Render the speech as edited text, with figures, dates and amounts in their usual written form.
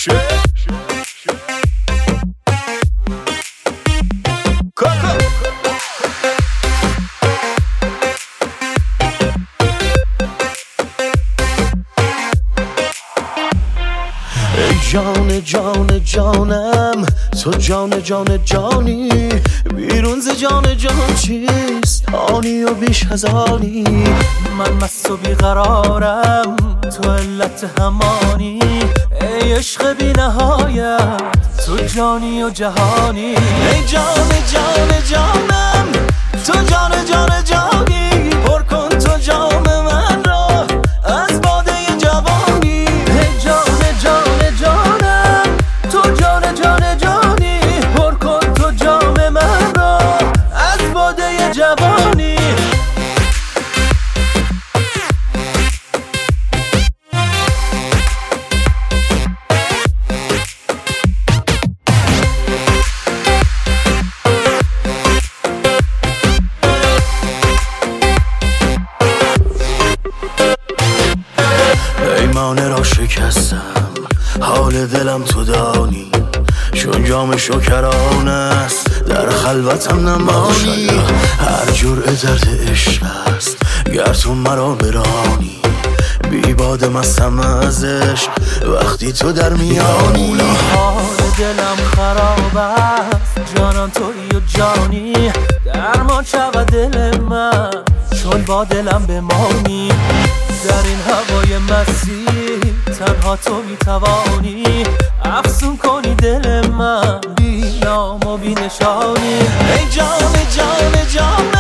جان جان جانم تو جان جان جانی بیرون ز جان جان چیست آنی و بیش از آنی من مست و بیقرارم تو علت همانی ای عشق بی نهایت تو جانی و جهانی ای جان جان جانم تو جان جان جانی پر کن تو جام من را از باده جوانی ای جان جان جانم تو جان جان جانی پر کن تو جام من را از باده جوانی پیمانه را شکستم حال دلم تو دانی چون جام شکران است در خلوتم نمانی هر جرعه درد عشق است گر تو مرا برانی بی باد مستم از عشق وقتی تو در میانی حال دلم خراب است جانان تویی و جانی درمان شود دل من چون با دلم بمانی در این هوای مسیح تنها تو میتوانی افسون کنی دل من بی نام و بی نشانی ای جان جان جان